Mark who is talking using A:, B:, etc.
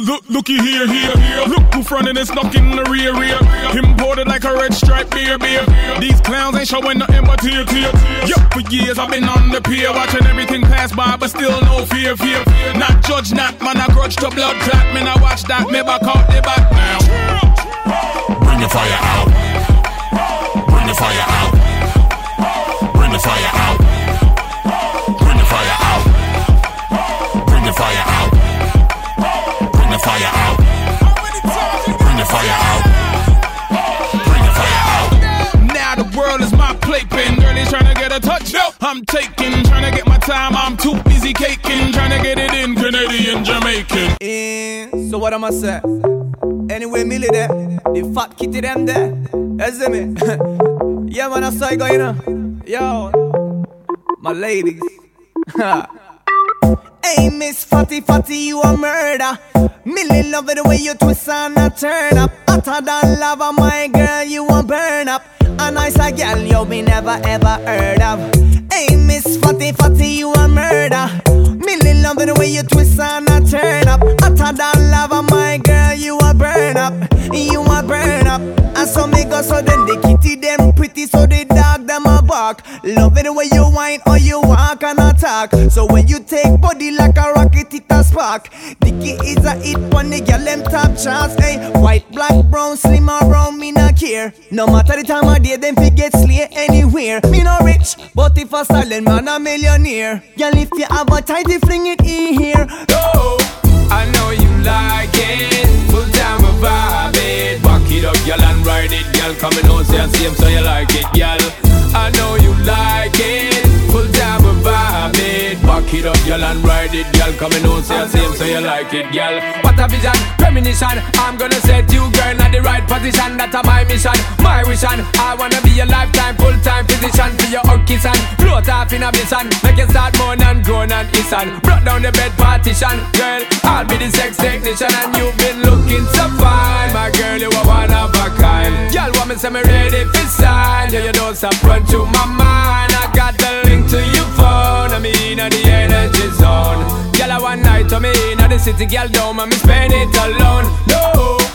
A: Looky here. Look who front and it's knocking the rear. Imported like a red stripe beer. These clowns ain't showing nothing but tear. Yup, for years I've been on the pier, watching everything pass by, but still no fear. Not judge, not man, I grudge to blood clot. Man, I watch that, me back out the back now.
B: Bring the fire out. Bring the fire out. Bring the fire out. Bring the fire out. Bring the fire out. Bring the fire out. Bring the fire out. Bring the fire out.
A: Now the world is my playpen. Girlie's trying to get a touch. No, I'm taking, trying to get my time. I'm too busy caking, trying to get it in Canadian, Jamaican.
C: So what am I say? Anyway, Millie there, the fat kitty them there. That's me. Yeah, man, I saw you going on. Yo, my ladies. Hey, Miss Fatty, you a murder. Millie love it the way you twist and a turn up. Hotter than lava, my girl, you a burn up. A nice girl you me never ever heard of. Hey, Miss Fatty, you a murder. Millie love it the way you twist and a turn up. Hotter than lava, my girl, you a burn up. You a burn up. And so me go so then the kitty them pretty, so the dog them a bark. Love it the way you whine or you walk and attack. So when you take body like a rocket, it a spark. Dicky is a hit on the girl them top charts. Hey, white, black, brown, slim or brown, me not care. No matter the time of day, them fi get slay anywhere. Me no rich, but if a silent man a millionaire. Girl, if you have a tighty, fling it in here.
D: Oh, I know you like it. Full time a vibe it. Back it up, girl, and ride it, girl. Coming out, say and same, so you like it, girl. I know you like it. Full time a vibe it. Back it up, girl, and ride it, girl. Coming out, say and same, so you like it, girl. What a vision, premonition. I'm gonna set you, girl, in the right position. That's my mission, my vision. I wanna be a lifetime, full-time physician. For your hug kiss and float off in a vision. Make you start moan and groan and hiss and brought down the bed partition. Girl, I'll be the sex technician, and you've been looking so fine. My girl, you are one of a kind. Y'all want me say me ready for sign. Yeah, you don't stop run through my mind. I got the link to your phone. I mean, the energy zone. Girl, I one night to me in the city, girl, don't want me spend it alone. No.